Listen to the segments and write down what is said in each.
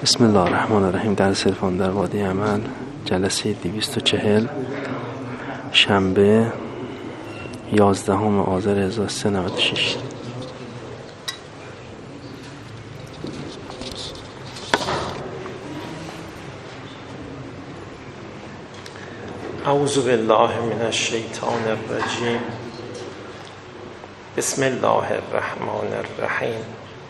بسم الله الرحمن الرحیم. درس عرفان در وادی عمل، جلسه 240، شنبه 11 آذر 1396. اعوذ بالله من الشیطان الرجیم. بسم الله الرحمن الرحیم.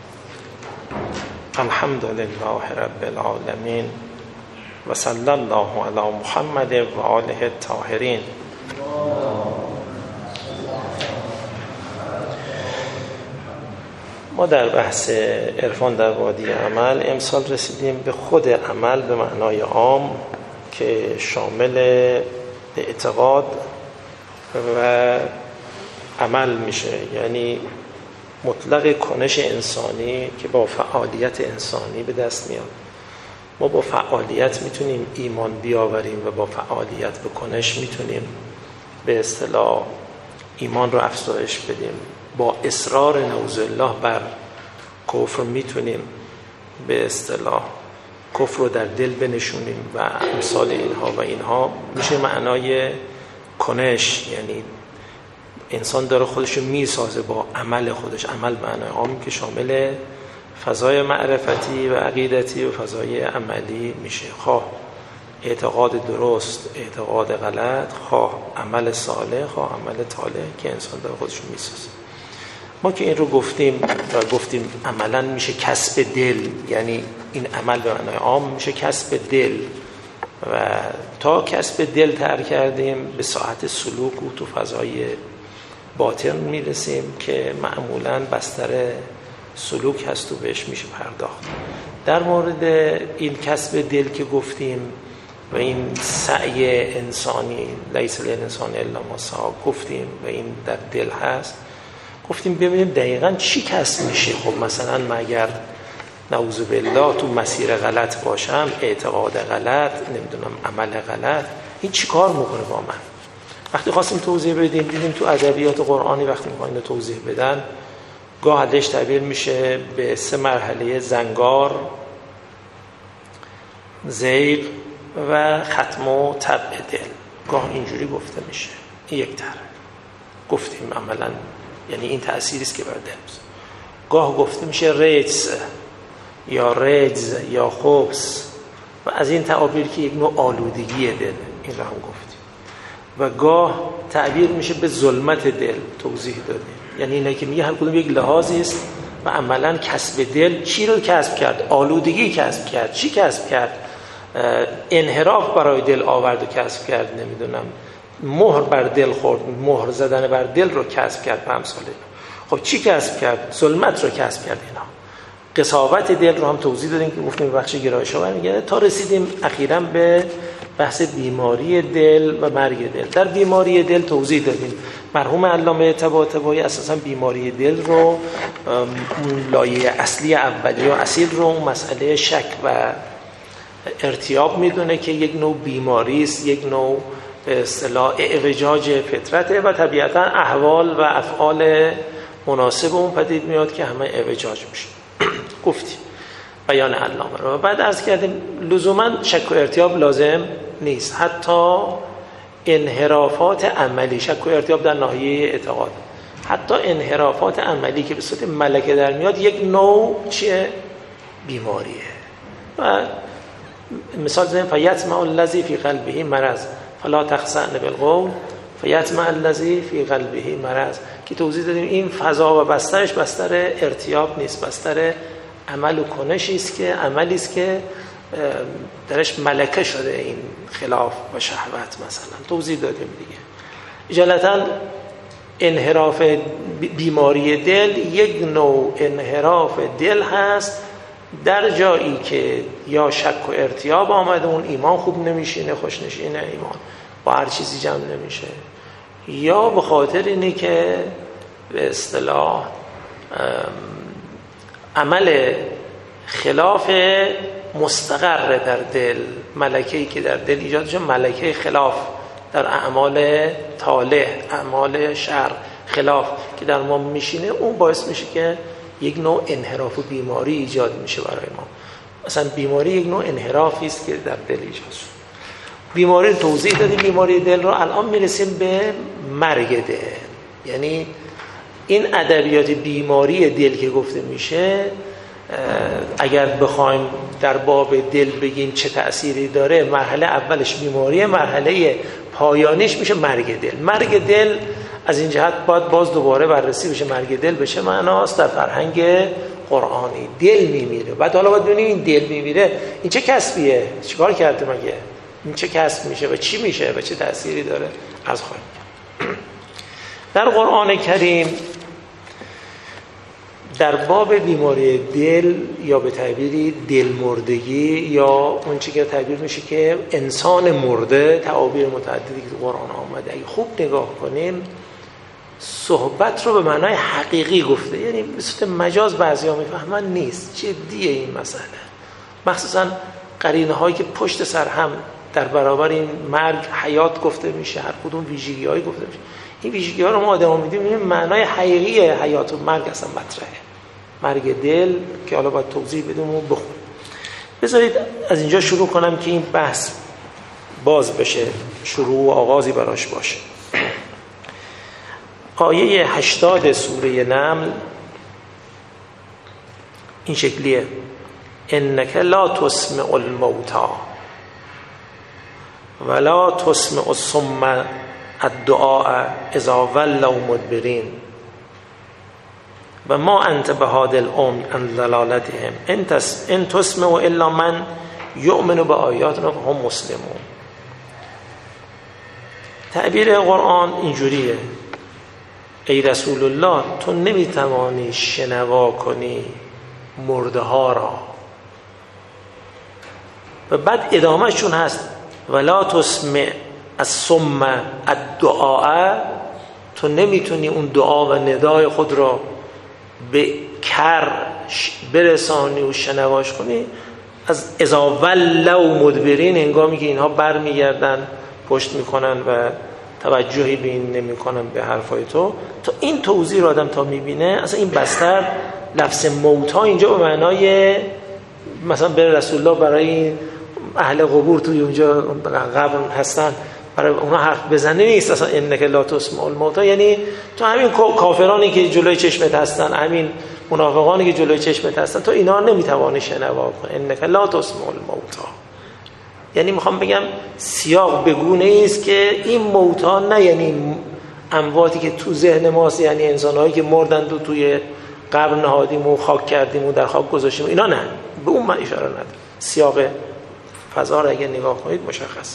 الحمد لله رب العالمین و صلی الله علی محمد و آله الطاهرین. ما در بحث عرفان در وادی عمل امسال رسیدیم به خود عمل به معنای عام که شامل اعتقاد و عمل میشه، یعنی مطلق کنش انسانی که با فعالیت انسانی به دست میاد. ما با فعالیت میتونیم ایمان بیاوریم و با فعالیت به کنش میتونیم به اصطلاح ایمان رو افزایش بدیم. با اصرار نعوذ الله بر کفر میتونیم به اصطلاح کفر رو در دل بنشونیم و امثال اینها و اینها میشه معنای کنش، یعنی انسان داره خودش رو میسازه با عمل خودش. عمل معنای عامی که شامل فضای معرفتی و عقیدتی و فضای عملی میشه، خواه اعتقاد درست، اعتقاد غلط، خواه عمل صالح، خواه عمل طالح که انسان داره خودش رو میسازه. ما که این رو گفتیم و گفتیم عملا میشه کسب دل، یعنی این عمل به معنای عام میشه کسب دل و تا کسب دل تر کردیم به ساعت سلوک و تو فضای باطن میرسیم که معمولاً بستر سلوک هست و بهش میشه پرداخت. در مورد این کسب دل که گفتیم و این سعی انسانی لیس الانسان الا ما سعی گفتیم و این در دل هست، گفتیم ببینیم دقیقاً چی کسب میشه. خب مثلا مگر نعوذ بالله تو مسیر غلط باشم، اعتقاد غلط، نمیدونم عمل غلط، این چی کار میکنه با من؟ وقتی خواستیم توضیح بدیم دیدیم تو ادبیات قرآنی وقتی میخوان اینو توضیح بدن گاه حدش تعبیر میشه به 3 مرحله: زنگار، زیغ و ختم و طبع دل. گاه اینجوری گفته میشه. این یک طرح گفتیم عملا یعنی این تأثیری است که بر دل میذاره. گاه گفته میشه رجس یا رجز یا خبث و از این تعابیر که یک نوع آلودگی دل، این رو هم گفتیم. و گاه تعبیر میشه به ظلمت دل، توضیح دادیم. یعنی اینه که میگه هر کدوم یک لحاظی است و عملا کسب دل چی رو کسب کرد؟ آلودگی کسب کرد. چی کسب کرد؟ انحراف برای دل آورد و کسب کرد. نمیدونم مهر بر دل خورد، مهر زدن بر دل رو کسب کرد به امثال اینا. خب چی کسب کرد؟ ظلمت رو کسب کرد. اینا قساوت دل رو هم توضیح دادیم که گفتیم بخش گرایش‌ها برمیگرده تا رسیدیم اخیراً به بحث بیماری دل و مرگ دل. در بیماری دل توضیح دادیم مرحوم علامه طباطبایی اساساً بیماری دل رو لایه اصلی اولی و اصیل رو اون مسئله شک و ارتیاب میدونه که یک نوع بیماری است، یک نوع به اصطلاح اعوجاج فطرته و طبیعتاً احوال و افعال مناسب اون پدید میاد که همه اعوجاج میشه. گفتیم بیان علامه رو. بعد عرض کردیم لزوما شک و ارتیاب لازم نیست، حتی انحرافات عملی، شک و ارتیاب در ناحیه اعتقاد، حتی انحرافات عملی که به صورت ملکه در میاد یک نوع چیه؟ بیماریه. و مثال زدیم فیطمع الذی فی قلبه مرض فلا تخضعن بالقول فیطمع الذی فی قلبه مرض، که توضیح دادیم این فضا و بسترش بستر ارتیاب نیست، بستر عمل و کنشی است که عملی است که درش ملکه شده این خلاف و شهوت. مثلا توضیح دادیم دیگه. اجالتا انحراف بیماری دل یک نوع انحراف دل هست در جایی که یا شک و ارتیاب آمده، اون ایمان خوب نمیشینه، خوشنشینه ایمان با هر چیزی جمع نمیشه، یا به خاطر اینه که به اصطلاح عمل خلاف مستقر در دل، ملکه‌ای که در دل ایجاد شده، ملکه خلاف در اعمال طالح، اعمال شر خلاف که در ما میشینه، اون باعث میشه که یک نوع انحراف و بیماری ایجاد میشه برای ما. مثلا بیماری یک نوع انحرافی است که در دل ایجاد شد. بیماری رو توضیح دادیم، بیماری دل رو. الان میرسیم به مرگ دل. یعنی این ادبیات بیماری دل که گفته میشه، اگر بخوایم در باب دل بگیم چه تأثیری داره، مرحله اولش بیماریه، مرحله پایانیش میشه مرگ دل. مرگ دل از این جهت باید باز دوباره بررسی بشه. مرگ دل به چه معناست در فرهنگ قرآنی؟ دل میمیره. بعد حالا باید ببینیم این دل میمیره این چه کسبیه؟ چیکار کرده مگه؟ این چه کسب میشه و چی میشه و چه تأثیری داره؟ از خواهیم در قرآن کریم در باب بیماری دل، یا به تعبیری دلمردگی، یا اون چیزی که تعبیر میشه که انسان مرده، تعابیر متعددی که قرآن آمده، اگه خوب نگاه کنیم صحبت رو به معنای حقیقی گفته. یعنی به صورت مجاز بعضیا میفهمن نیست، جدیه این مسئله. مخصوصا قرینه هایی که پشت سر هم در برابر این مرگ حیات گفته میشه، هر کدوم ویژگی هایی گفته میشه. این ویژگی ها رو ما آدم میدیم معنای حقیقی حیات و مرگ اصلا مطرحه. مرگ دل که حالا باید توضیح بدیم و بخونیم. بذارید از اینجا شروع کنم که این بحث باز بشه، شروع و آغازی براش باشه. آیه 80 سوره نمل این شکلیه: انک لا تسمع الموتى ولا تسمع الصم الدعاء اذا ولوا مدبرین و ما انت بهاد العمی عن ضلالتهم ان تسمع الا من یؤمن بآیاتنا فهم مسلمون. تعبیر قرآن اینجوریه: ای رسول الله، تو نمیتوانی شنوا کنی مرده ها را. و بعد ادامهشون هست: ولا تسمع الصم الدعاء، تو نمیتونی اون دعا و ندای خود را به کر برسانی و شنواش کنی. از اذا ولوا مدبرین، هنگامی که اینها برمیگردن پشت میکنن و توجهی به این نمیکنن به حرفای تو این توضیح رو آدم تا میبینه اصلا این بستر لفظ موتا اینجا به معنای مثلا بر رسول الله برای اهل قبور توی اونجا قبر هستن برای اونا حرف بزنه نیست. اصلا انک لا تسمع الموتى یعنی تو همین کافرانی که جلوی چشمت هستن، همین منافقانی که جلوی چشمت هستن، تو اینا نمیتوانی شنوا کنی. انک لا تسمع الموتى یعنی میخوام بگم سیاق بگونه است که این موتا نه یعنی امواتی که تو ذهن ماست، یعنی انسان‌هایی که مردند و توی قبر نهادیم و خاک کردیم و در خاک گذاشتیم، اینا نه، به اون من اشاره ندارم. سیاق فضا رو اگه نگاه کنید مشخص.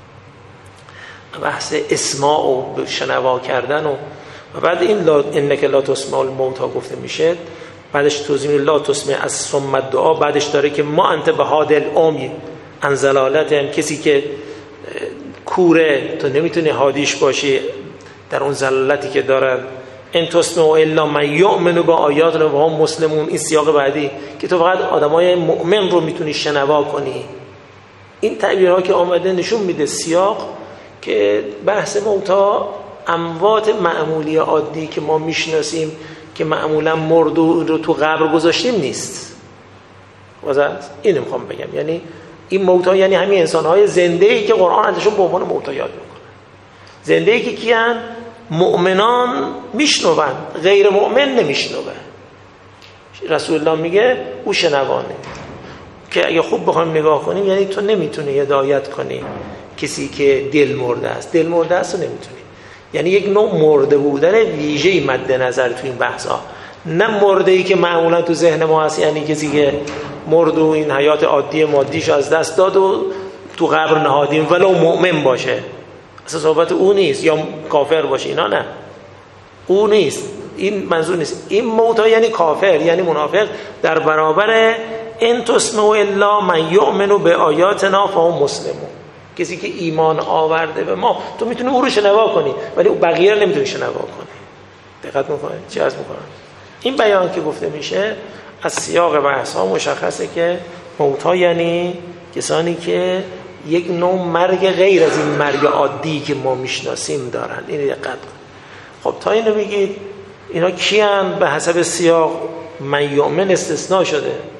بحث اسماع و شنوا کردن و بعد این انک لا تسمع الموتى گفته میشه، بعدش توضیح لا تسمع الصم الدعاء، بعدش داره که ما انت بهاد العمی عن ضلالتهم، کسی که کوره تو نمیتونی هادیش باشی در اون ضلالتی که دارن. ان تسمع الا من یؤمن بآیاتنا و هم مسلمون، این سیاق بعدی که تو فقط آدمای مؤمن رو میتونی شنوا کنی. این تعبیرها که آمده نشون میده سیاق که بحث موتا اموات معمولی عادی که ما میشناسیم که معمولا مرد و رو تو قبر گذاشتیم نیست. واضحه؟ اینو میخوام بگم. یعنی این موتا یعنی همین انسان‌های زنده‌ای که قرآن ازشون به عنوان موتا یاد میکنه. زنده‌ای که کیان؟ مؤمنان میشنون، غیر مؤمن نمیشنون. رسول الله میگه او شنوانه، که اگه خوب بخوایم نگاه کنیم یعنی تو نمیتونی هدایت کنی کسی که دل مرده است. دل مرده است رو نمیتونی، یعنی یک نوع مرده بودن ویژه‌ای مد نظر تو این بحثا، نه مرده‌ای که معمولا تو ذهن ما هست، یعنی کسی که مرد و این حیات عادی مادیش از دست داد و تو قبر نهادیم ولو مؤمن باشه. اصلا صحبت او نیست، یا کافر باشه، اینا نه، او نیست، این منظور نیست. این موتا یعنی کافر، یعنی منافق در برابر ان تسمع الا من یؤمن بآیاتنا فهم مسلمون. کسی که ایمان آورده به ما، تو میتونی او رو شنوا کنی ولی او بقیه رو نمیتونی شنوا کنی. دقت میکنید چی عرض میکنم؟ این بیان که گفته میشه از سیاق بحث ها مشخصه که موتا یعنی کسانی که یک نوع مرگ غیر از این مرگ عادی که ما میشناسیم دارن. این دقت. خب تا اینو بگید اینا کیان؟ به حسب سیاق من یؤمن استثناء شده،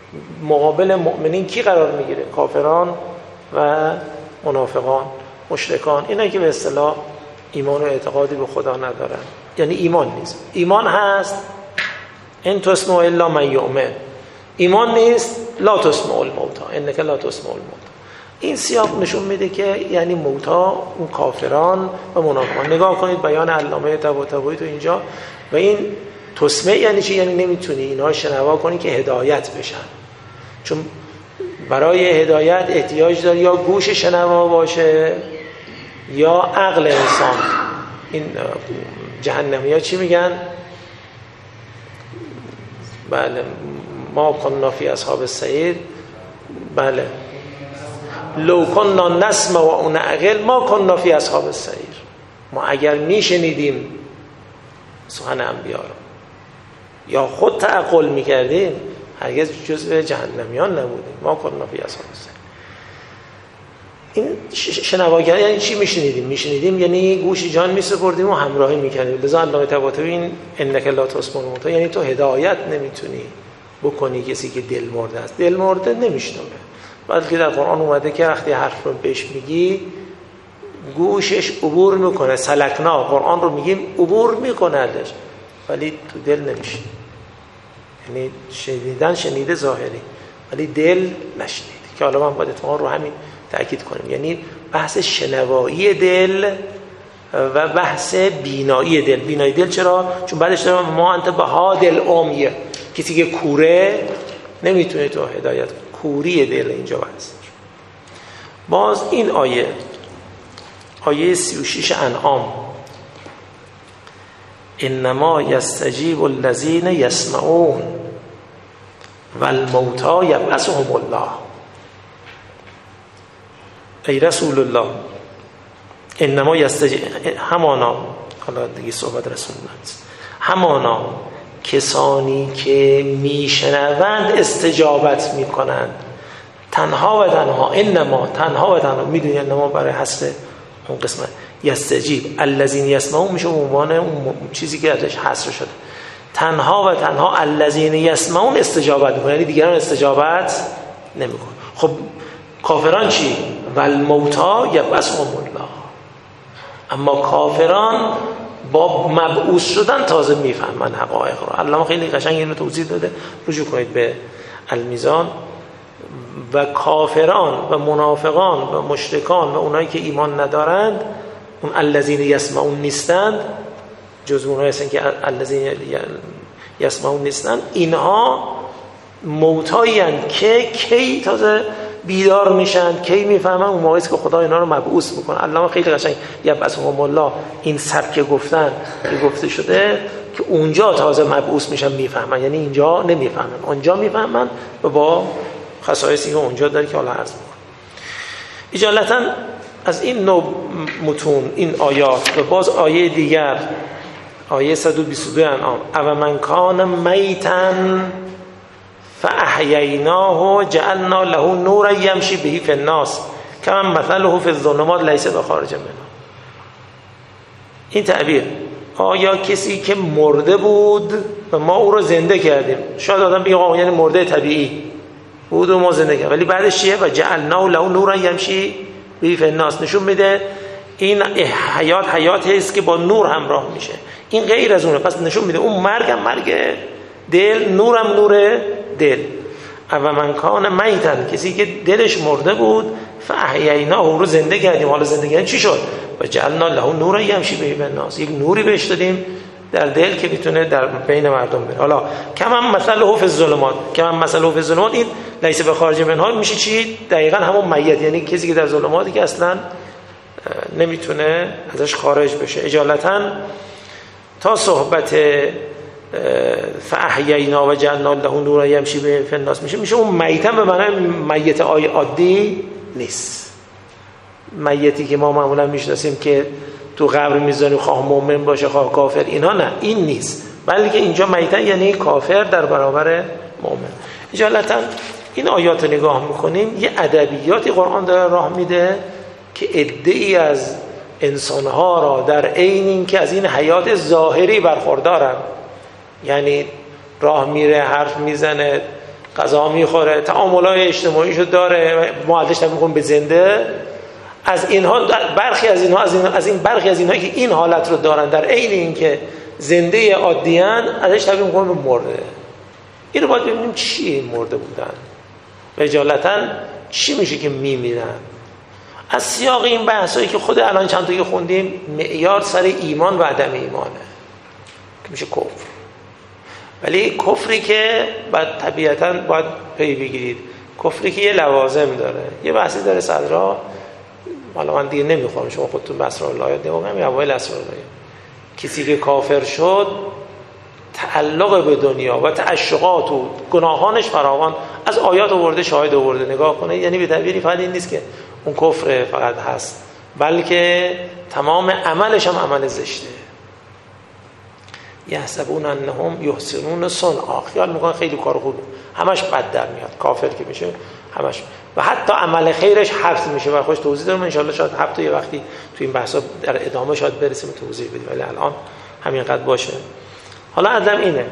مقابل مؤمنین کی قرار میگیره؟ کافران و منافقان، مشرکان، اینا که به اصطلاح ایمان و اعتقادی به خدا ندارن، یعنی ایمان نیست. ایمان هست ان تسمع الا من یؤمن، ایمان نیست لا تسمع الموتى انک لا تسمع الموتى. این سیاق نشون میده که یعنی موتا اون کافران و منافقان. نگاه کنید بیان علامه طباطبایی تو اینجا. و این تسمع یعنی چی؟ یعنی نمیتونی اینها شنوا کنی که هدایت بشن، چون برای هدایت احتیاج داری یا گوش شنوا باشه یا عقل انسان. این جهنمی ها چی میگن؟ بله ما کنا فی اصحاب السعیر، بله لو کنا نسمع و نعقل ما کنا فی اصحاب السعیر. ما اگر میشنیدیم سخن انبیا رو یا خود تعقل میکردیم هرگز جزء جهنمیان نبودیم. ما کنا فی اصحاب السعیر. این شنواگر یعنی چی؟ میشنیدیم یعنی گوش جان میسپردیم و همراهی میکردیم. لذا علامه طباطبایی این انک لا تسمع الموتى یعنی تو هدایت نمیتونی بکنی کسی که دل مرده است. دل مرده نمیشنوه، بلکه در قرآن اومده که وقتی حرف رو بهش میگی گوشش عبور میکنه. سلکنا، قرآن رو میگیم عبور میکنهش ولی تو دل نمیشنه. یعنی شنیدن شنیده ظاهری ولی دل نشنیده، که حالا من باید اتفاقا رو همین تأکید کنیم. یعنی بحث شنوایی دل و بحث بینایی دل. بینایی دل چرا؟ چون بعدش دارم ما انت بها دل امیه، کسی که کوره نمیتونه تو هدایت. کوری دل اینجا بحث. باز این آیه 36 انعام، انما یستجیب الذین یسمعون والموتى یبعثهم الله. ای رسول الله انما یستجیب، همانا، حالا دیگه صحبت رسول الله، همانا کسانی که میشنوند استجابت میکنند. تنها و تنها، انما تنها و تنها، میدونی انما برای حذف اون قسمت یستجیب الذین یسمعون میشه عنوان اون چیزی که ازش حذف شده. تنها و تنها الذین یسمعون استجابت میکنن، یعنی دیگران استجابت نمیکنن. خب کافران چی؟ والموتى یبعثهم الله. اما کافران با مبعوث شدن تازه میفهمن حقایق رو. علامه خیلی قشنگ اینو توضیح داده، رجوع کنید به المیزان. و کافران و منافقان و مشرکان و اونایی که ایمان ندارند، اون الذین یسمعون نیستند، جز اونایی هستن که الذین یسمعون نیستند، اینها موتایی هستند که کی تازه بیدار میشن، کی میفهمن؟ اون موقعی که خدا اینا رو مبعوث میکنه. علامه خیلی قشنگ یبعثهم الله، این سبک گفتن که گفته شده که اونجا تازه مبعوث میشن میفهمن، یعنی اینجا نمیفهمن، اونجا میفهمن و با خصایصی که اونجا داره که حالا عرض میکنم. اجالتا از این نوع متون، این آیات و باز آیه دیگر، آیه 122 انعام، او من کان میتا فاحییناه جعلنا له نورا یمشی به فی الناس کمن مثله فی الظلمات لیس بخارج منها. این تعبیر، آیا کسی که مرده بود و ما او رو زنده کردیم، شاید آدم بگه آقا یعنی مرده طبیعی بود و ما زنده کردیم، ولی بعدش چیه؟ و جعلنا له نورا یمشی به فی الناس، نشون میده این حیاتی است که با نور همراه میشه. این غیر از اونه، پس نشون میده اون مرگ هم مرگ دل، نورم نور دل. او من کان میتن، کسی که دلش مرده بود، فاحییناه، رو زنده کردیم. حالا زنده کردیم چی شد؟ و جعلنا له نورا یمشی به فی الناس، یک نوری بهش دادیم در دل که میتونه در بین مردم بره. حالا کمن مثله فی الظلمات، کمن مثله فی الظلمات، این لیس بخارج منها میشه چی؟ دقیقاً همون میت، یعنی کسی که در ظلماتی که اصلا نمیتونه ازش خارج بشه. اجالتا تا صحبت فاحیینا و جعلنا له نورا یمشی به فی الناس میشه اون میتم به معنای میت عادی نیست. میتی که ما معمولا میشناسیم که تو قبر میذاریم، خواه مؤمن باشه خواه کافر، اینا نه، این نیست. بلکه اینجا میتن یعنی کافر در برابر مؤمن. اجالتا این آیات رو نگاه میکنیم، یه ادبیاتی قرآن داره راه میده که عده‌ای از انسانها را در عین این که از این حیات ظاهری برخوردارن، یعنی راه میره، حرف میزنه، غذا میخوره، تعاملات اجتماعیشو داره، ما ازش میگیم به زنده. از اینها برخی از اینها که این حالت رو دارن در عین اینکه زنده عادیان، ازش تعبیر میکنیم به مرده. این رو باید ببینیم چیه مرده بودن و اجالتا چی میشه که میمیرن. از سیاق این بحثایی که خود الان چند تا که خوندیم، معیار سر ایمان و عدم ایمانه که میشه کفر. ولی کفری که بعد طبیعتاً باید پی بگیرید، کفری که یه لوازم داره، یه بحثی داره صدرا، حالا من دیگه نمیخوام، شما خودتون به اسراراللهیات نگاه کنید. اوایل اسراراللهیات کسی که کافر شد، تعلق به دنیا و تعشقات و گناهانش فراوان، از آیات آورده، شاهد آورده، نگاه کنید. یعنی به تعبیری فقط این نیست که اون کفر فقط هست، بلکه تمام عملش هم عمل زشته. یحسبون انهم یحسنون صنعا، خیال میکنن خیلی کار خوبه، همش بد در میاد. کافر که میشه همش، و حتی عمل خیرش حبس میشه. و خوش توضیح دارم ان شاءالله، شاید حتی یه وقتی تو این بحثا در ادامه شاید برسیم توضیح بدیم، ولی الان همینقدر باشه. حالا عدم اینه،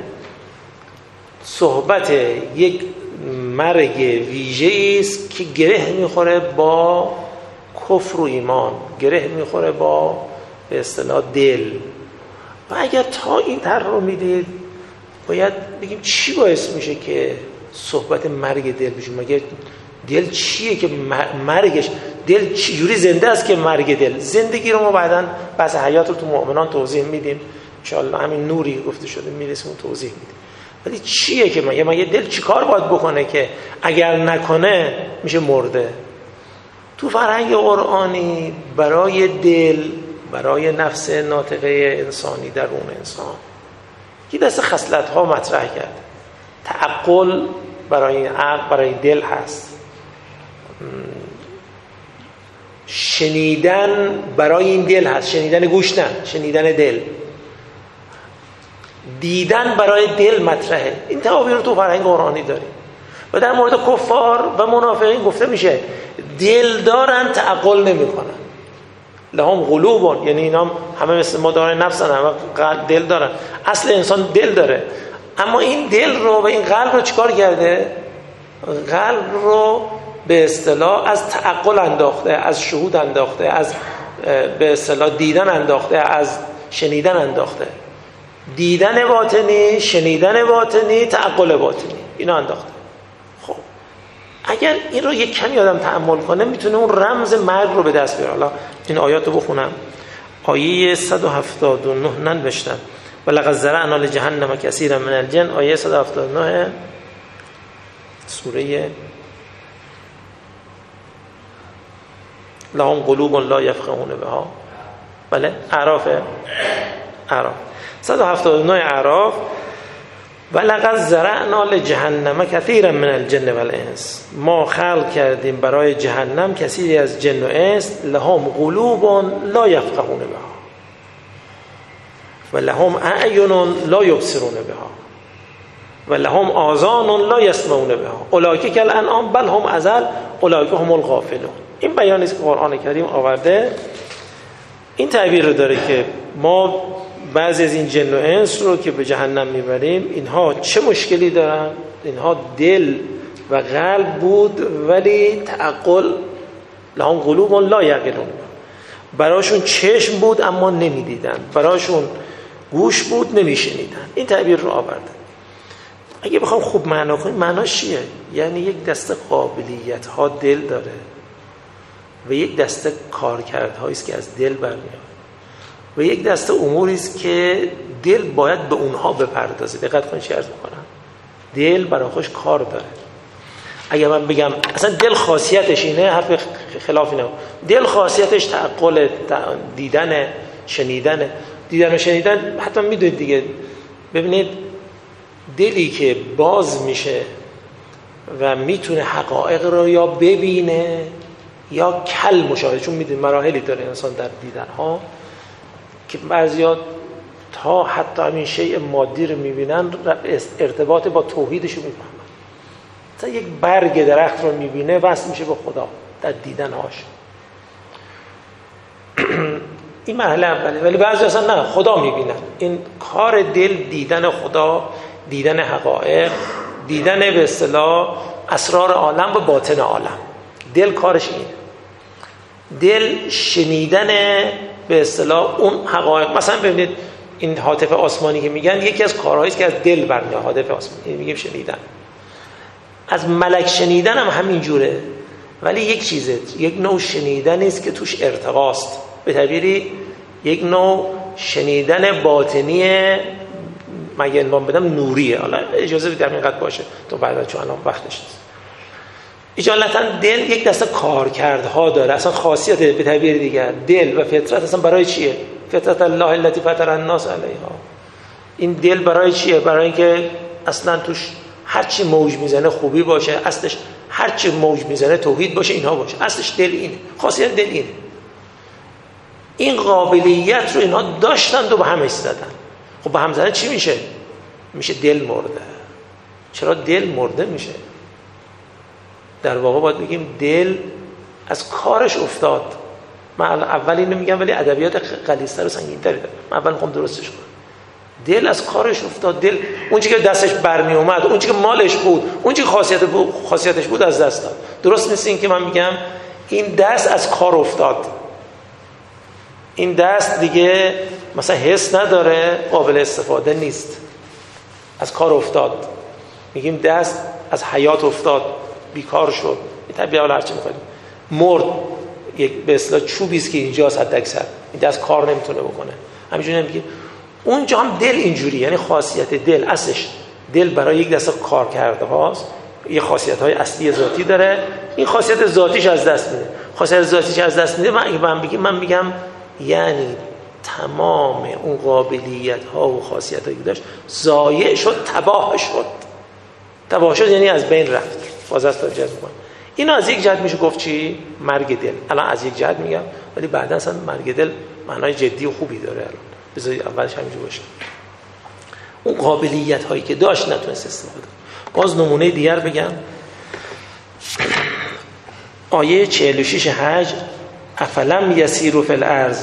صحبت یک مرگ ویژه‌ای است که گره میخوره با کفر و ایمان، گره میخوره با به اصطلاح دل. و اگر تا این طرح رو میدید، باید بگیم چی باعث میشه که صحبت مرگ دل بشه. مگه دل چیه که مرگش، دل چجوری زنده است که مرگ دل؟ زندگی رو ما بعداً بحث حیات رو تو مؤمنان توضیح میدیم انشاءالله، همین نوری گفته شده میرسیم توضیح میدیم. ولی چیه که مگه دل چی کار باید بکنه که اگر نکنه میشه مرده؟ تو فرهنگ قرآنی برای دل، برای نفس ناطقه انسانی، درون انسان، یه دسته خصلت ها مطرح کرد. تعقل برای عقل، برای دل هست. شنیدن برای این دل هست، شنیدن گوش نه، شنیدن دل. دیدن برای دل مطرحه. این تعابیر رو تو فرهنگ قرآنی داریم. و در مورد کفار و منافقین گفته میشه دل دارن، تعقل نمی کنن. لهم قلوبون، یعنی اینا همه مثل ما دارن، نفسن، همه دل دارن. اصل انسان دل داره، اما این دل رو و این قلب رو چیکار کرده؟ قلب رو به اصطلاح از تعقل انداخته، از شهود انداخته، از به اصطلاح دیدن انداخته، از شنیدن انداخته. دیدن باطنی، شنیدن باطنی، تعقل باطنی، اینا انداخته. خب اگر این رو یک کمی آدم تأمل کنه، میتونه اون رمز مرگ رو به دست بیاره. حالا این آیات رو بخونم. آیه 179 ننوشتم ولقد ذرأنا لجهنم کثیرا من الجن، آیه 179 سوره لهم قلوب لا یفقهون بها، بله اعراف 179 اعراف. ولقد ذرأنا لجهنم کثیرا من الجن والانس، ما خلق کردیم برای جهنم کثیری از جن و انس. لهم قلوب لا یفقهون بها و لهم اعین لا یبصرون بها و لهم آذان لا یسمعون بها اولئک کالانعام بل هم اضل اولئک هم الغافلون. این بیانی است که قرآن کریم آورده. این تعبیر رو داره که ما بعضی از این جن و انس رو که به جهنم میبریم، اینها چه مشکلی دارن؟ اینها دل و قلب بود ولی تعقل، لهم قلوب لا یعقلون، براشون چشم بود اما نمیدیدن، براشون گوش بود نمیشنیدن. این تعبیر رو آورده. اگه بخوام خوب معنا کنیم، معناش چیه؟ یعنی یک دسته قابلیت ها دل داره و یک دسته کارکردهایی است که از دل برمیاد و یک دسته اموری است که دل باید به اونها بپردازه. دقت کنید چی عرض می‌کنم. دل برای خودش کار داره. اگه من بگم اصلا دل خاصیتش اینه، حرف خلاف اینه. دل خاصیتش تعقل، دیدن، شنیدن. دیدن و شنیدن حتما میدونید دیگه. ببینید دلی که باز میشه و میتونه حقایق رو یا ببینه یا کل مشاهده، چون میدونید مراحلی داره انسان در دیدن ها که بعضیا تا حتی همین شیء مادی رو میبینن ارتباط با توحیدش رو میفهمن. مثلا یک برگ درخت رو میبینه وصل میشه به خدا در دیدن هاش. این مرحله اوله. ولی بعضی اصلا نه، خدا میبینن. این کار دل دیدن خدا، دیدن حقایق، دیدن به اصطلاح اسرار عالم و باطن عالم. دل کارش اینه. دل شنیدن به اصطلاح اون حقایق. مثلا ببینید این هاتف آسمانی که میگن یکی از کارهایی است که از دل برمیاد. هاتف آسمانی میگیم شنیدن. از ملک شنیدن هم همین جوره، ولی یک چیزه، یک نوع شنیدن است که توش ارتقاست. به تعبیری یک نوع شنیدن باطنی، مگه عنوان بدم نوریه. حالا اجازه بدید اینقدر باشه تو بعدا، چون الان وقتش نیست. اجالتا دل یک دسته کارکردها داره. اصلا خاصیت به تعبیر دیگر دل و فطرت اصلا برای چیه؟ فطرت الله التي فطر الناس علیها. این دل برای چیه؟ برای اینکه اصلا توش هر چی موج میزنه خوبی باشه، اصلش هر چی موج میزنه توحید باشه، اینها باشه. اصلش دل اینه. خاصیت دل اینه. این قابلیت رو اینها داشتن و به هم زدن. خب به هم زدن چی میشه؟ میشه دل مرده. چرا دل مرده میشه؟ در واقع باید بگیم دل از کارش افتاد. من اول اینو میگم ولی ادبیات غلیظ‌تر و سنگین‌تری داره. من اول میخوام درستش کنم. دل از کارش افتاد. دل اون چیزی که دستش برمی اومد، اون چیزی که مالش بود، اون چیزی که خاصیتش بود از دست داد. درست نیست این که من میگم این دست از کار افتاد. این دست دیگه مثلا حس نداره، قابل استفاده نیست، از کار افتاد. میگیم دست از حیات افتاد، بیکار شد. این طبیعه حالا هرچی می‌خواید مرد. یک به اصطلاح چوبی است که اینجا حد اکثر این دست کار نمیتونه بکنه. همینجوری میگیم اونجا هم دل اینجوری، یعنی خاصیت دل اصلش دل برای یک دسته کار کرده هاست، یه خاصیت‌های اصلی ذاتی داره. این خاصیت ذاتیش از دست میده. خاصیت ذاتیش از دست میده. من میگم یعنی تمام اون قابلیت‌ها و خاصیت‌هایی که داشت ضایع شد، تباه شد. تباه شد یعنی از بین رفت. بازست تا جذب کنم. اینو از یک جهت میشه گفت چی؟ مرگ دل. الان از یک جهت میگم ولی بعدا اصلا مرگ دل معنای جدی و خوبی داره. الان بذارید اولش همینجوری باشه. اون قابلیت‌هایی که داشت نتونست استفاده کنه. باز نمونه دیگر بگم. آیه 46 حج افلم یسیروا فی الارض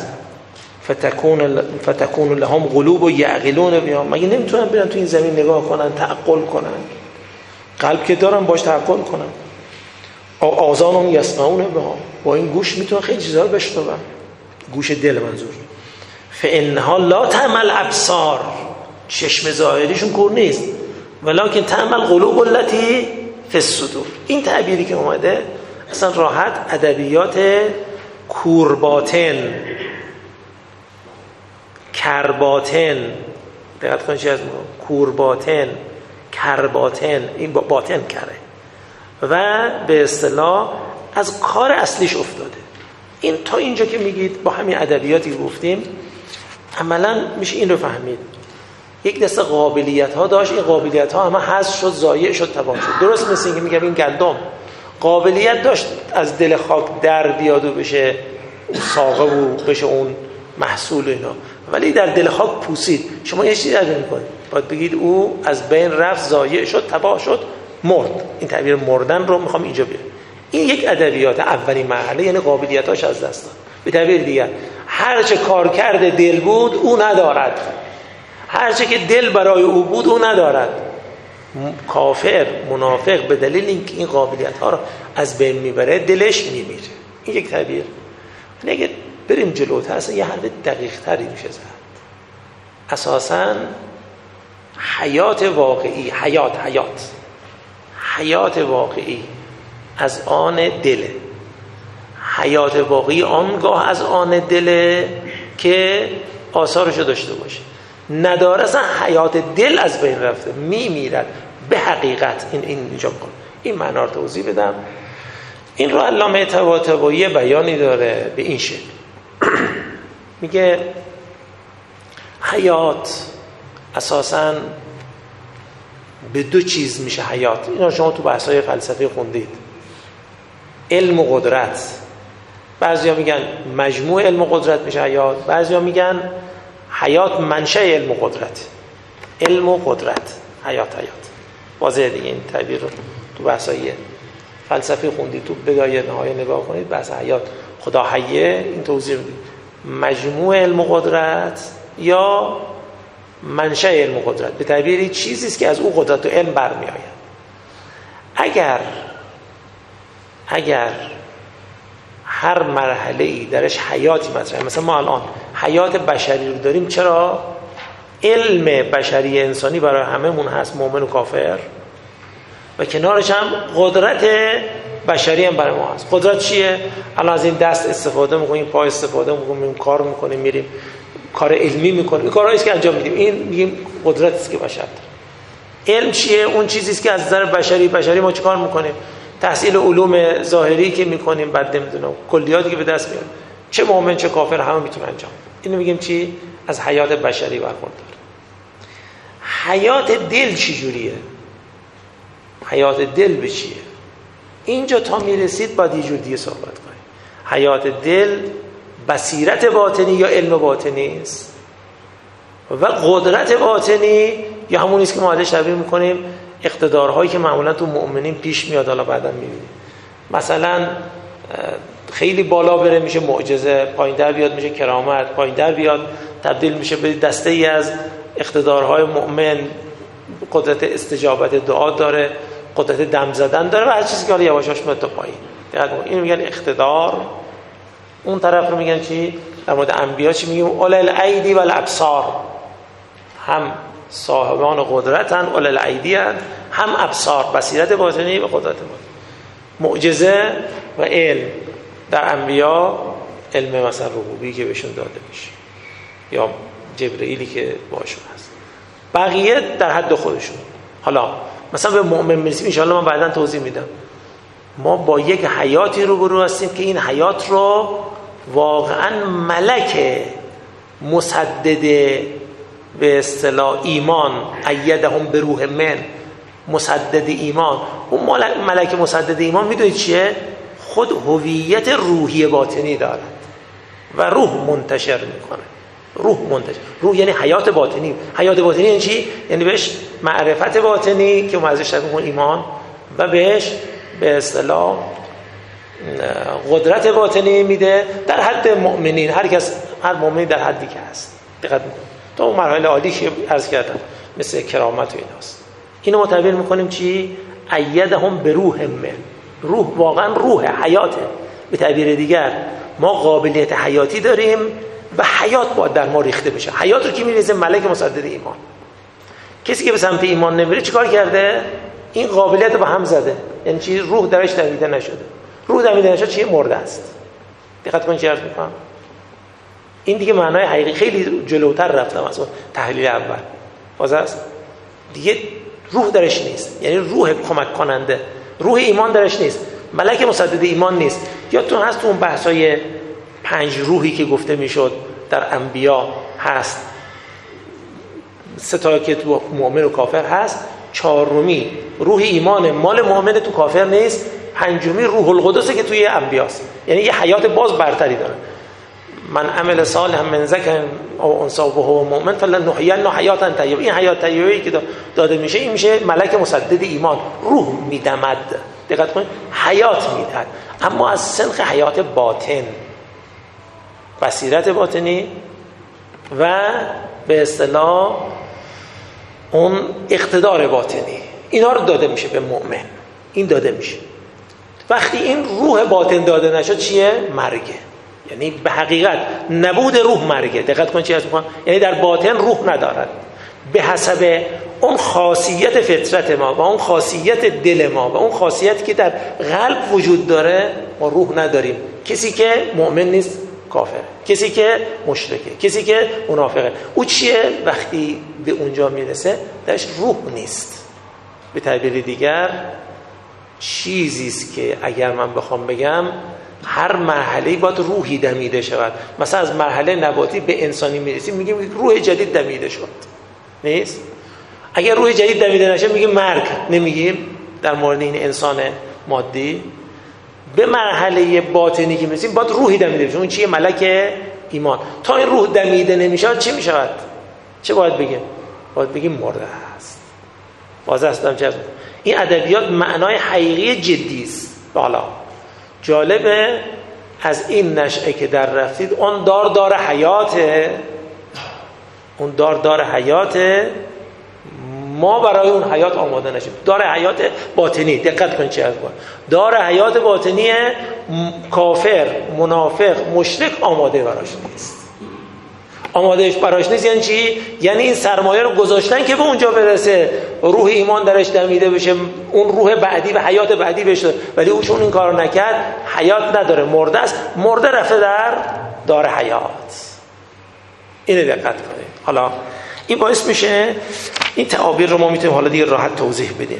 فتکون لهم قلوب یعقلون بها. مگه نمیتونن برن تو این زمین نگاه کنن، تعقل کنن؟ قلب که دارن باش تعقل کنن. آذانهم یسمعون بها. با این گوش میتونن خیلی چیزا رو بشنون. گوش دل منظور. فانها لا تعمل ابصار. چشم ظاهریشون کور نیست، ولکن تعمل قلوب التي فی الصدور. این تعبیری که اومده اصلا راحت ادبیات کورباطن، کرباطن، دقت کنید چی از کورباطن، کرباطن، این باطن کره و به اصطلاح از کار اصلیش افتاده. این تا اینجا که میگید با همین ادبیاتی گفتیم عملا میشه این رو فهمید. یک دسته قابلیت ها داشت، این قابلیت ها همه حذف شد، ضایع شد، تباه شد. درست مثل اینکه میگم این گندم قابلیت داشت از دل خاک در بیاد و بشه ساقه و بشه اون محصول اینا، ولی در دل خاک پوسید. شما یه چیزی ادعا میکنید، باید بگید او از بین رفت، ضایع شد، تباه شد، مرد. این تعبیر مردن رو میخوام اینجا بیارم. این یک ادبیات اولین مرحله، یعنی قابلیتاش از دست داد. به تعبیر دیگر هر چه کار کرده دل بود او ندارد، هر چه که دل برای او بود او ندارد. کافر، منافق به دلیل اینکه این قابلیت ها رو از بین میبره دلش میمیره. این یک تعبیر. اگه بریم جلوتر اصلا یه حرف دقیق تری میشه زد. اساساً حیات واقعی، حیات واقعی از آن دله. حیات واقعی آنگاه از آن دله که آثارشو داشته باشه. نداره اصلا حیات دل از بین رفته، میمیرد به حقیقت. این اینجا کن این معنا رو توضیح بدم. این رو علامه طباطبایی بیانی داره به این شکل. میگه حیات اساساً به دو چیز میشه حیات. اینا شما تو بحث‌های فلسفی خوندید. علم و قدرت. بعضیا میگن مجموع علم و قدرت میشه حیات، بعضیا میگن حیات منشأ علم و قدرت. علم و قدرت، حیات. واضحه دیگه این تعبیر رو تو بحث‌های فلسفی خوندید، تو بدایه نهایه نگاه کنید، بحث حیات خدا حیه، این توضیح میدید. مجموع علم و قدرت یا منشأ علم و قدرت به تعبیری چیزی است که از او قدرت و علم برمی آید. اگر هر مرحله‌ای درش حیاتی مطرحه، مثلا ما الان حیات بشری رو داریم، چرا؟ علم بشری انسانی برای هممون هست، مؤمن و کافر، و کنارش هم قدرت بشری هم برای ما هست. قدرت چیه؟ الان از این دست استفاده میکنیم، پای استفاده میکنیم، کار میکنیم، میریم کار علمی میکنیم، این کارهایی است که انجام میدیم، این میگیم قدرتی است که بشر داره. علم چیه؟ اون چیزی است که از نظر بشری ما چیکار میکنیم؟ تحصیل علوم ظاهری که میکنیم، بعد نمیدونم کلیاتی که به دست میاریم، چه مؤمن چه کافر همه میتونه انجام. اینو میگیم چی؟ از حیات بشری برخوردار. حیات دل چی جوریه؟ حیات دل به چیه؟ اینجا تا میرسید باید یه جور دیگه صحبت کنیم. حیات دل بصیرت باطنی یا علم باطنی است، و قدرت باطنی یا همون است که ما ازش تعبیر میکنیم اقتدارهایی که معمولا تو مؤمنین پیش میاد. حالا بعدا میبینیم مثلا خیلی بالا بره میشه معجزه، پایین در بیاد میشه کرامت، پایین در بیاد تبدیل میشه به دسته ای از اقتدارهای مؤمن، قدرت استجابت دعا داره، قدرت دم زدن داره و هر چیزی که حالا یواشاش میاد تا پایین. اینو میگن اقتدار. اون طرف رو میگن چی؟ در مورد انبیا چی میگیم؟ اولل الایدی و الابصار، هم صاحبان قدرتن، اولل الایدی هم ابصار، بصیرت باطنی و قدرت باطنی. معجزه و علم در انبیا، علم مثلا ربوبی که بهشون داده میشه یا جبرئیلی که باشون هست، بقیه در حد خودشون. حالا مثلا به مؤمن میرسیم، ان شاء الله من بعداً توضیح میدم. ما با یک حیاتی روبرو هستیم که این حیات رو واقعاً ملک مسدد به اصطلاح ایمان، ایدهم به روح من، مسدد ایمان. اون ملک مسدد ایمان میدونید چیه؟ خود هویت روحی باطنی دارد و روح منتشر میکنه. روح یعنی حیات باطنی. حیات باطنی یعنی چی؟ یعنی بهش معرفت باطنی که ما ازش تعبیر ایمان، و بهش به اصطلاح قدرت باطنی میده در حد مؤمنین. هر مؤمنی در حدی که هست. دقت کنید تا اون مرحله عالی که عرض کردم مثل کرامت و ایناست. اینو ما تعبیر میکنیم چی؟ ایدهم به روح من. روح واقعا روح حیاته. به تعبیر دیگر ما قابلیت حیاتی داریم و حیات باید در ما ریخته بشه. حیات رو که میریزه ملک مسدد ایمان. کسی که به سمت ایمان نمیره چیکار کرده؟ این قابلیت رو به هم زده. یعنی چی؟ روح درش دمیده نشده. روح دمیده نشده چیه؟ مرده است. دقت کنید چی عرض میکنم. این دیگه معنای حقیقی. خیلی جلوتر رفتم از اون تحلیل اول. واضح است؟ دیگه روح درش نیست. یعنی روح کمک کننده، روح ایمان درش نیست، ملک مسدد ایمان نیست. یادتون هست تو اون بحثای 5 روحی که گفته میشد در انبیا هست، 3 تا که تو مؤمن و کافر هست، 4می روح ایمان مال مؤمن تو کافر نیست، 5می روح القدس که توی انبیاست. یعنی یه حیات باز برتری داره. من عمل صالحا من ذکر او انثی و هو مؤمن فلنحیینه حیاتا طیبه. این حیات طیبه‌ای که داده میشه این میشه ملک مسدد ایمان. روح میدمد. دقت کنید، حیات میدهد، اما از سنخ حیات باطن، بصیرت باطنی و به اصطلاح اون اقتدار باطنی، اینا رو داده میشه به مؤمن. این داده میشه. وقتی این روح باطن داده نشد چیه؟ مرگه. یعنی به حقیقت نبود روح مرگه. دقت کنید چی هست میخوام؟ یعنی در باطن روح ندارد. به حسب اون خاصیت فطرت ما و اون خاصیت دل ما و اون خاصیتی که در قلب وجود داره ما روح نداریم. کسی که مؤمن نیست کافر، کسی که مشرکه، کسی که منافقه. او چیه؟ وقتی به اونجا میرسه درش روح نیست. به تعبیر دیگر چیزی است که اگر من بخوام بگم هر مرحله‌ای باید روحی دمیده شود. مثلا از مرحله نباتی به انسانی میرسیم میگیم روح جدید دمیده شد. نیست؟ اگر روح جدید دمیده نشه میگیم مرگ. نمیگیم در مورد این انسان مادی. به مرحله باطنی که میرسیم باید روحی دمیده بشه. اون چیه؟ ملک ایمان. تا این روح دمیده نمیشه چی میشود؟ چه باید بگیم؟ باید بگیم مرده است. واضح است چه؟ این ادبیات معنای حقیقی جدی است. حالا جالبه از این نشأه که در رفتید اون دار حیاته، اون دار حیاته، ما برای اون حیات آماده نشیم. دار حیات باطنی، دقت کنید چی عرض می‌کنم، دار حیات باطنی کافر، منافق، مشرک آماده براش نیست. آمادهش براش نیست یعنی چی؟ یعنی این سرمایه رو گذاشتن که به اونجا برسه، روح ایمان درش دمیده بشه، اون روح بعدی و حیات بعدی بشه، ولی او چون این کارو نکرد حیات نداره، مرده است، مرده رفته در دار حیات. اینو دقت کنید. حالا این باعث میشه این تعابیر رو ما میتونیم حالا دیگه راحت توضیح بدیم.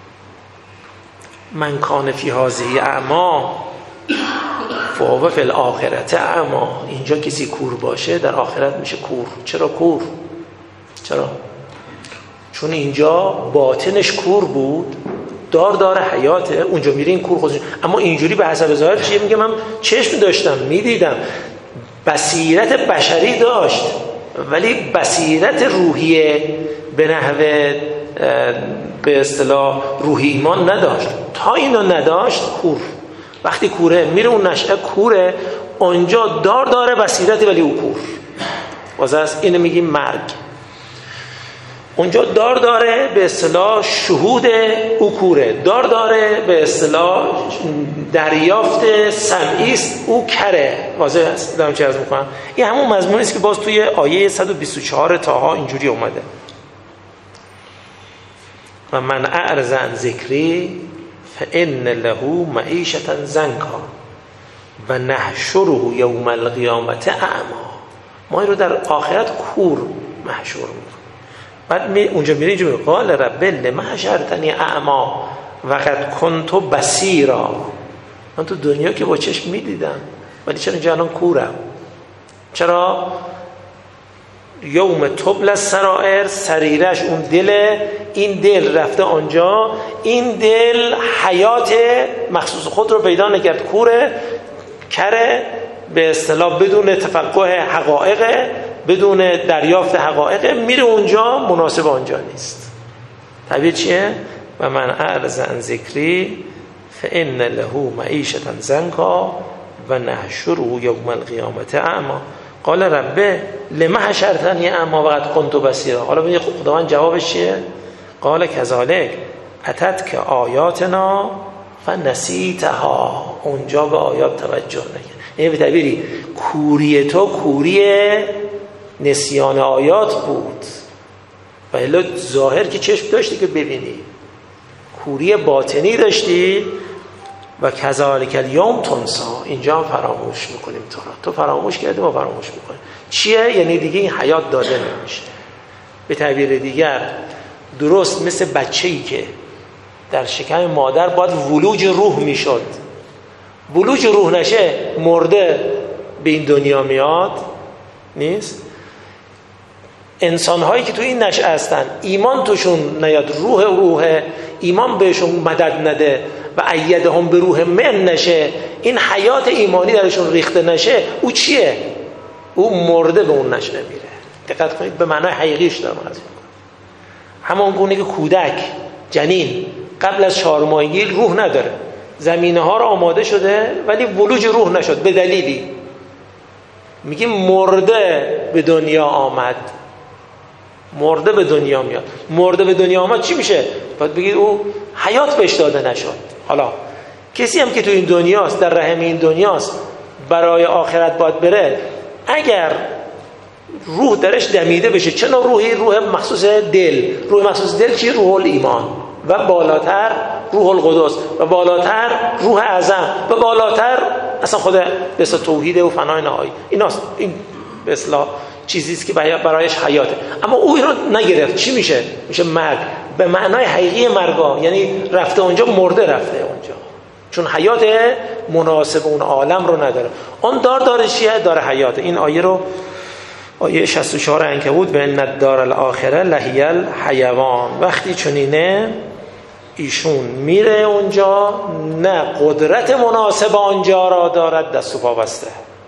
من کان فی هذه اعمی فهو فی الاخرة اعمی. اینجا کسی کور باشه در آخرت میشه کور. چرا کور؟ چرا؟ چون اینجا باطنش کور بود، دار حیاته، اونجا میره این کور خودش. اما اینجوری به حسب ظاهر چیه؟ میگه من چشم داشتم، میدیدم، بصیرت بشری داشت، ولی بصیرت روحیه به نحوه به اصطلاح روحی ایمان نداشت. تا اینو نداشت کور. وقتی کوره میره اون نشأه کوره، اونجا داره بصیرت ولی او کور. واسه اینو میگیم مرگ. اونجا داره به اصطلاح شهود او کوره، داره به اصطلاح دریافت سمعی است او کره. واضح است دارم چه عرض میکنم؟ این همون مضمونی است که باز توی آیه 124 طه اینجوری اومده: و من اعرض عن ذکری فان له معیشة ضنکا و نحشره یوم القیامة اعمی. ما این رو در آخرت کور محشور میکنیم. بعد اونجا میره اینجا میگه قال رب لم حشرتنی اعمی وقد کنت بصیرا. من تو دنیا که با چشم میدیدم، ولی چرا اینجا الان کورم؟ چرا؟ یوم تبل السرائر، سریرش اون دل، این دل رفته آنجا، این دل حیات مخصوص خود رو پیدا نکرد، کوره، کره، به اصطلاح بدون تفقه حقایق، بدون دریافت حقایق، میره اونجا، مناسب آنجا نیست. طبیعی چیه؟ و من اعرض عن ذکری فان له معیشة ضنکا و نحشره یوم القیامة اعمی. قال رب لم حشرتنی اعمی وقد کنت بصیرا. حالا ببین خداوند جوابش چیه؟ قال کذالک اتتک آیاتنا فنسیتها. اونجا به آیات توجه نکرد. یعنی به تعبیری کوری تو کوری نسیان آیات بود، و الا ظاهر که چشم داشتی که ببینی، کوری باطنی داشتی. و کذالک الیوم تنسی. اینجا هم فراموش میکنیم تو فراموش کردی، ما فراموش میکنیم. چیه؟ یعنی دیگه این حیات داده نمیشه. به تعبیر دیگر درست مثل بچه‌ای که در شکم مادر باید ولوج روح میشد، ولوج روح نشه مرده به این دنیا میاد نیست. انسان هایی که تو این نشأه هستن ایمان توشون نیاد، روح ایمان بهشون مدد نده و ایدهم به روح من نشه، این حیات ایمانی درشون ریخته نشه، او چیه؟ او مرده به اون نشأه میره. دقت کنید به معنای حقیقیش دارم از این. همون گونه که کودک جنین قبل از 4 ماهگی روح نداره، زمینه ها رو آماده شده ولی ولوج روح نشد به دلیلی، میگیم مرده به دنیا آمد. مرده به دنیا میاد. مرده به دنیا آمد چی میشه؟ باید بگید او حیات بهش داده نشد. حالا کسی هم که تو این دنیاست، در رحم این دنیاست، برای آخرت باید بره، اگر روح درش دمیده بشه، چه نوع روحی؟ روح مخصوص دل. روح مخصوص دل چی؟ روح الایمان، و بالاتر روح القدس، و بالاتر روح اعظم، و بالاتر اصلا خود به اصطلاح توحید و فنای نهایی. ایناست. این به اصطلاح چیزی است که برایش حیاته. اما او این رو نگرفت، چی میشه؟ میشه مرگ به معنای حقیقی مرگا، یعنی رفته اونجا، مرده رفته اونجا، چون حیات مناسب اون عالم رو نداره. اون داره چیه؟ داره حیات. این آیه رو آیه 64 عنکبوت به ان الدار الاخره لهی الحیوان. وقتی چنینه ایشون میره اونجا، نه قدرت مناسب آنجا را دارد، دست و پا بسته،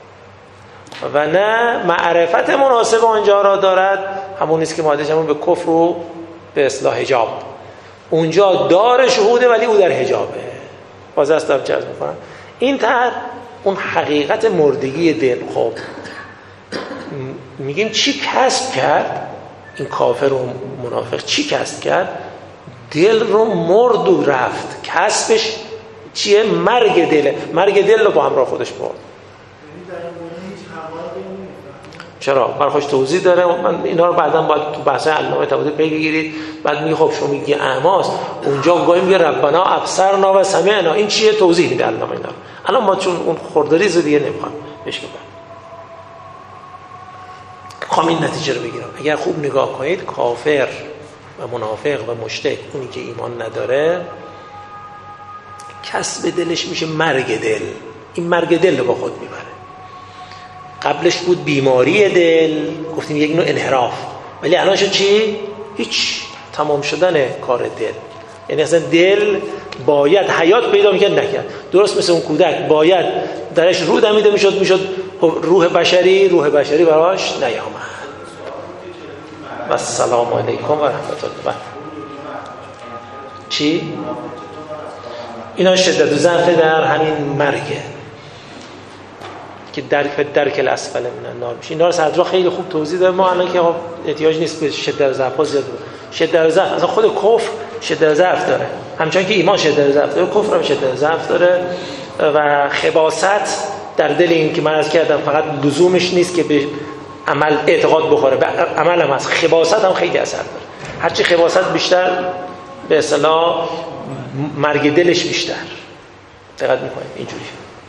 و نه معرفت مناسب آنجا را دارد. همون نیست که ماده‌شمون به کفر و به اصلاح حجاب. اونجا دار شهوده ولی او در حجابه. باز است دارم چرز میکنم. این تر اون حقیقت مردگی دل. خب میگیم چی کسب کرد؟ این کافر و منافق چی کسب کرد؟ دل رو مرد و رفت. کسبش چیه؟ مرگ دله. مرگ دل رو با همراه خودش برد. چرا؟ من خوش توضیح داره. من اینا رو بعداً باید تو بحث علامه طباطبایی بگیرید. بعد میگه خب شما میگی اعماس، اونجا گاهی میگه ربنا ابصرنا و سمعنا. این چیه؟ توضیح میده علامه اینا. الان ما چون اون خردریز دیگه نمیخوام بهش بگم. خواهم این نتیجه رو بگیرم. اگر خوب نگاه کنید، کافر و منافق و مشرک، اونی که ایمان نداره، کسب دلش میشه مرگ دل. این مرگ دل رو با خود میبره. قبلش بود بیماری دل، گفتیم یک نوع انحراف، ولی الان شد چی؟ هیچ، تمام شدن کار دل. یعنی اصلا دل باید حیات پیدا میکرد، نکرد. درست مثل اون کودک باید درش روح دمیده میشد روح بشری براش نیامد. و السلام علیکم و رحمت الله. چی؟ اینا شدت و ضعف در همین مرگه که درک الاسفل من النار میشه. اینا رو صدرا خیلی خوب توضیح داده. ما الان که احتیاج نیست به شدت و ضعف زیاد بود. شدت و ضعف اصلا خود کفر شدت و ضعف داره، همچنان که ایمان شدت و ضعف داره، کفر هم شدت و ضعف داره. و خباثت در دل این که من عرض کردم فقط لزومش نیست که به عمل اعتقاد بخوره، به عمل هم هست. خباثت هم خیلی اثر داره. هرچی خباثت بیشتر به اصطلاح مرگ دلش بیشتر. دقت میکنیم اینجوری.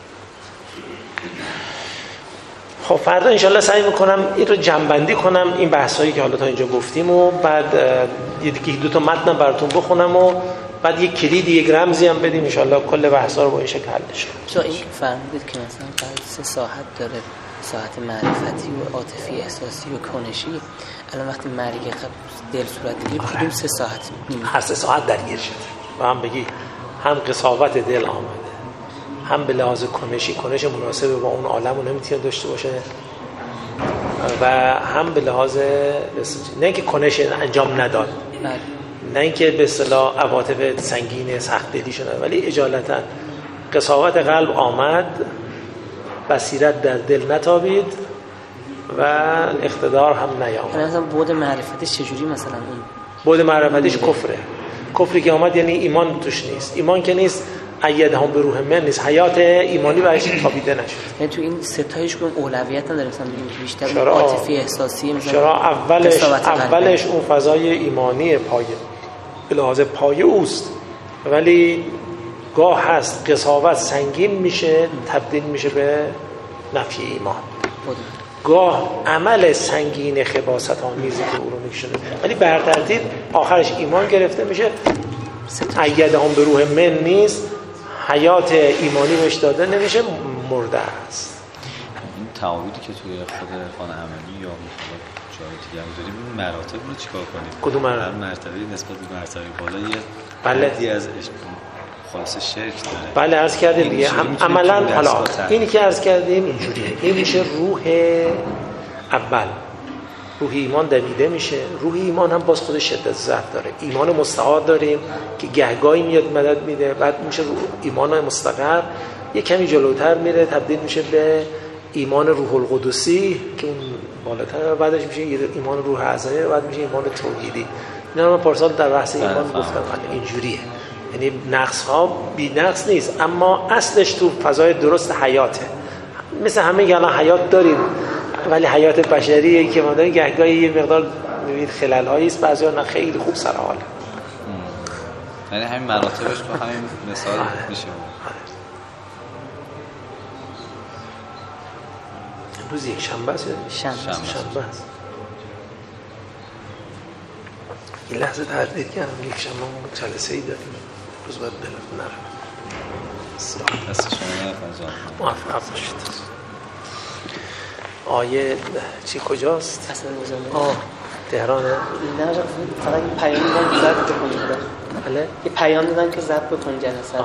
خب فردا انشالله سعی میکنم این رو جمع‌بندی کنم، این بحثایی که حالا تا اینجا گفتیم، و بعد یکی دو تا متن براتون بخونم و بعد یک کلید، یک رمزی هم بدیم انشالله کل بحثا رو با این شکل حلش کنیم. چون این فرمودید که مثلا بعد 3 ساعت داره، ساعت معرفتی و عاطفی، احساسی و کنشی. الان وقتی مرگ دل صورت میگیره کدوم 3 ساعت؟ هر 3 ساعت درگیر شده و هم بگی هم قساوت دل آمده، هم به لحاظ کنش مناسب با اون عالم رو نمیتونه داشته باشه، و هم به لحاظ نه اینکه کنش انجام نداد، نه اینکه به اصطلاح عواطف سنگین سخت دلی شده، ولی اجالتا قساوت قلب آمد، بصیرت در دل نتابید و اقتدار هم نیامد. مثلا بعد معرفتش چجوری؟ مثلا اون بعد معرفتش کفری که آمد یعنی ایمان توش نیست. ایمان که نیست ایدهم به روح من نیست، حیات ایمانی برش تابیده نشد. یعنی تو این ستایش کدوم اولویت نداره؟ مثلا بیشتر عاطفی احساسی مثلا چرا اولش اون فضای ایمانی پایه، به لحاظ پایه اوست، ولی گاه هست قساوت سنگین میشه تبدیل میشه به نفی ایمان، گاه عمل سنگین خباثت آمیزی که او رو میکشونه، ولی بر ترتیب آخرش ایمان گرفته میشه. ایدهم به روح من نیست، حیات ایمانی بهش داده نمیشه، مرده است. این تعاودی که توی خود عرفان عملی یا جای دیگه می‌ذاریم، این مراتب رو چیکار کنیم؟ کدوم مراتب؟ هر مرتبه نسبت به مرتبه بالا یه بله از خلاص شرک داره. بله عرض کردیم دیگه. عملاً حالا اینی که عرض کردیم اینجوریه، این میشه روح اول، روح ایمان دمیده میشه. روح ایمان هم باز خودش شدت ضعف داره. ایمان مستعار داریم که گهگاهی میاد مدد میده، بعد میشه روح ایمان مستقر، یه کمی جلوتر میره تبدیل میشه به ایمان روح القدسی که اون بالاتر، بعدش میشه ایمان روح اعظمی، بعد میشه ایمان توحیدی. اینا رو من پارسال در بحث ایمان گفتم اینجوریه. یعنی نقص ها بی نقص نیست، اما اصلش تو فضای درست حیاته. مثل همه الان حیات داریم، ولی حیات بشریه که ما داریم گهگاهی یه مقدار میبینید خلل هایی است، بعضی ها خیلی خوب سر حاله. یعنی همین مراتبش تو همین مثال میشه. امروز یک شنبه است. شنبه است. این لحظه تردید کردم یک شنبه ما جلسه ای داریم، روز باید نرم. دست شما نفرزان موفق باشید. آیه چی کجاست؟ اصلا مزامه تهرانه؟ نه فقط یه پیام دادن زد بکنید. بله؟ یه پیام دادن که زد بکن جلسه.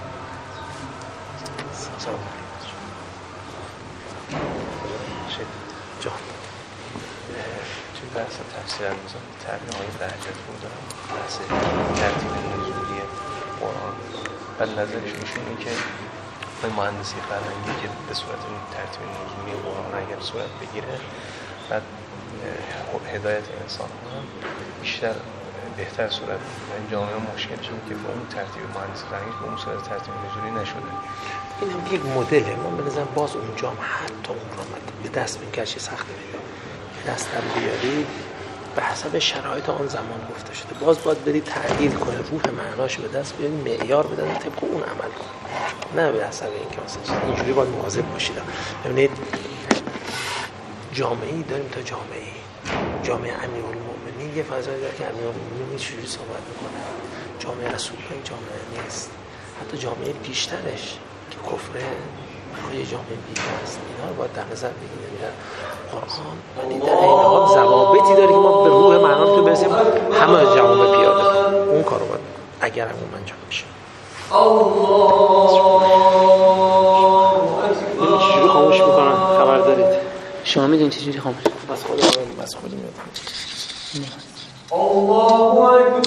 جان چون بحث تفسیر المزام تعبیر های بهجت بودن بحث ترتیب نزولی قرآن و نظرش میشون این که مهندسی فرهنگی که به صورت ترتیب نزولی قرآن اگر صورت بگیره، بعد هدایت انسان ها بیشتر بهتر صورت این جامعه مشکلش اینه که با اون ترتیب مهندسی فرهنگی به اون صورت ترتیب نزولی نشده. این هم یک مدله. ما به نظرم باز اونجا هم حتی اون رو به دست بینکرشی سخته میده به دستم بیاری به حسب شرایط آن زمان گفته شده. باز باید برید تحلیل کنه روح معناش به دست بیارید معیار بدن طبق اون عمل کنید، نه به حسب اینکه مثلا اینجوری باید مواظب باشید. ببینید جامعه‌ای داریم تا جامعه امیرالمومنین یه فضایی داره که امیرالمومنین چجوری صحبت میکنه، جامعه رسول الله جامعه نیست. حتی جامعه پیشترش که کفره یه جامعه بیشتر است. اینا رو باید در نظر بگیرید. قرآن ولی در این حال ضوابطی داره که ما به روح معنا تو برسیم همه جوامع پیاده اون کارو باید اگر همون انجام بشه. این چجوری خاموش میکنن خبر دارید؟ شما میدونید چجوری خاموش؟ بس خودم میاد.